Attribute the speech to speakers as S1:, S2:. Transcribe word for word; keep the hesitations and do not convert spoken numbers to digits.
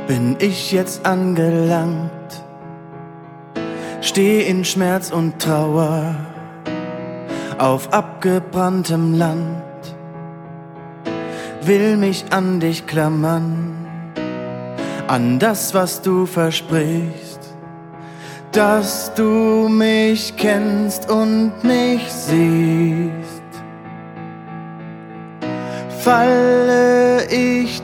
S1: bin ich jetzt angelangt, steh in Schmerz und Trauer auf abgebranntem Land, will mich an dich klammern, an das, was du versprichst, dass du mich kennst und mich siehst. Falle ich